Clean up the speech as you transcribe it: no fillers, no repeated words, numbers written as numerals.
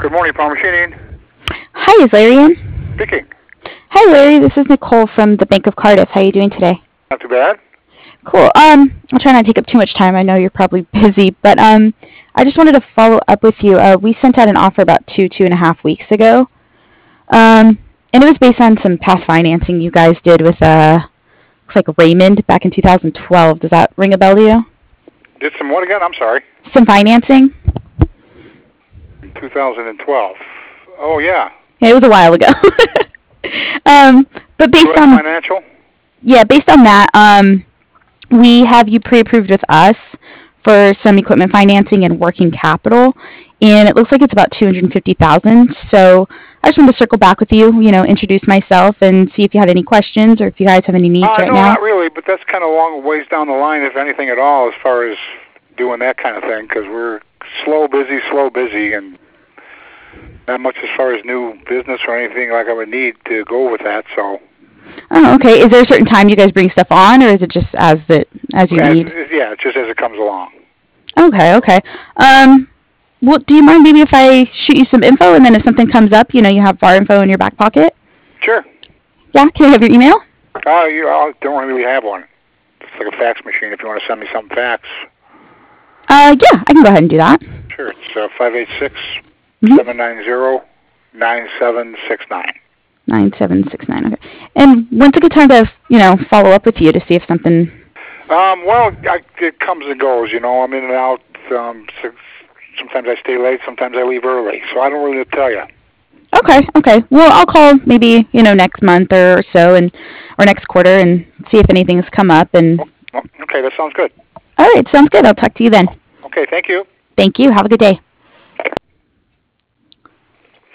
Good morning, Palmer Machining. Hi, is Larry in? Speaking. Hi, Larry. This is Nicole from the Bank of Cardiff. How are you doing today? Not too bad. Cool. I'll try not to take up too much time. I know you're probably busy, but I just wanted to follow up with you. We sent out an offer about 2.5 weeks ago, and it was based on some past financing you guys did with looks like Raymond back in 2012. Does that ring a bell to you? Did some what again? I'm sorry. Some financing. 2012. Oh yeah. Yeah, it was a while ago. But based on financial. Yeah, based on that, we have you pre-approved with us for some equipment financing and working capital, and it looks like it's about $250,000. So I just wanted to circle back with you, introduce myself and see if you had any questions or if you guys have any needs right no, now. Not really, but that's kind of a long ways down the line, if anything at all, as far as doing that kind of thing, because we're slow, busy, and not much as far as new business or anything like I would need to go with that. So. Oh, okay. Is there a certain time you guys bring stuff on, or is it just as you need? Yeah, just as it comes along. Okay. Well, do you mind maybe if I shoot you some info, and then if something comes up, you have our info in your back pocket? Sure. Yeah. Can I have your email? I don't really have one. It's like a fax machine. If you want to send me some fax. Yeah, I can go ahead and do that. Sure. It's 586-790-9769. 9769. Okay. And when's a good time to follow up with you to see if something? Well, it comes and goes. I'm in and out. Sometimes I stay late. Sometimes I leave early. So I don't really tell you. Okay. Well, I'll call maybe next month or so, or next quarter, and see if anything's come up. And okay, that sounds good. All right, sounds good. I'll talk to you then. Okay, thank you. Thank you. Have a good day.